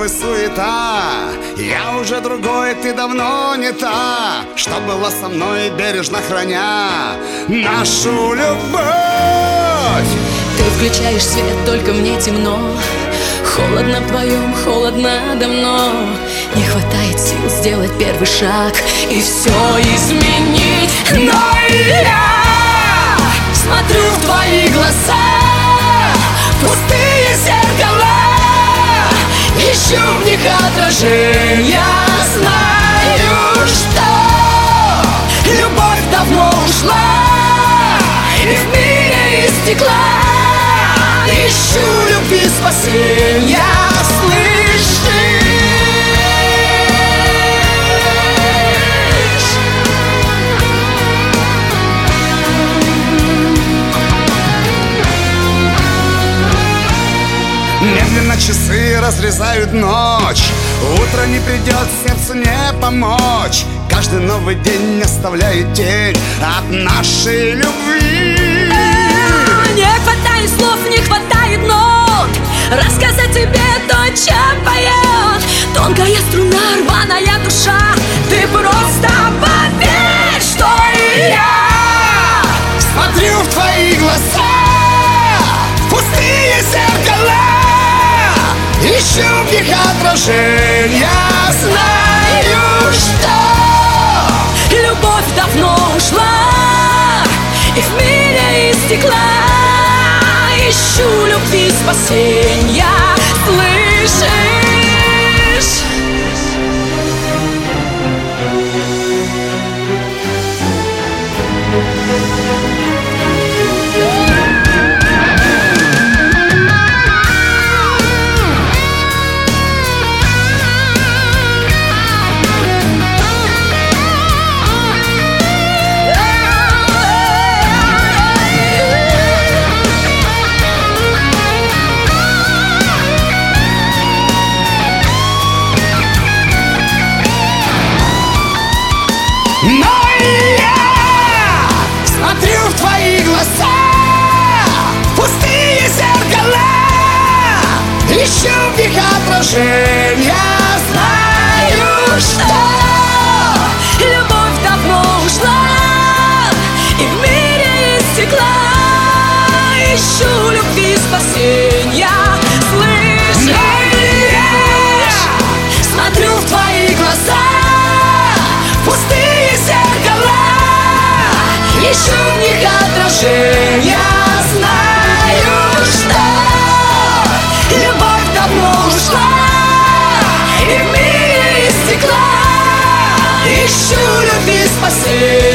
и суета. Я уже другой, ты давно не та, что была со мной, бережно храня нашу любовь. Ты включаешь свет, только мне темно. Холодно вдвоем, холодно давно. Не хватает сил сделать первый шаг и все изменить. Но я смотрю в твои глаза, пустые зеркала, ищу в них отражения. Знаю, что любовь давно ушла, и в мире из стекла ищу любви спасения. Слышишь? Медленно часы разрезают ночь, утро не придет, сердцу не помочь. Каждый новый день оставляет тень от нашей любви. Не хватает слов, не хватает нот рассказать тебе то, чем поет тонкая струна, рваная душа. Ты просто поверь, что и я Смотрю в твои глаза, пустые зеркала, ищу в них отражения. знаю, что любовь давно ушла, и в мире из стекла ищу любви спасения. Слышишь? Но я смотрю в твои глаза, пустые зеркала, ищу в них отражения. Знаю, что любовь давно ушла, и в мире из стекла ищу любви спасения. Слышишь? Смотрю в твои глаза, пустые зеркала, ищу в них отражения. Знаю, что любовь давно ушла, и в мире из стекла ищу любви спасения.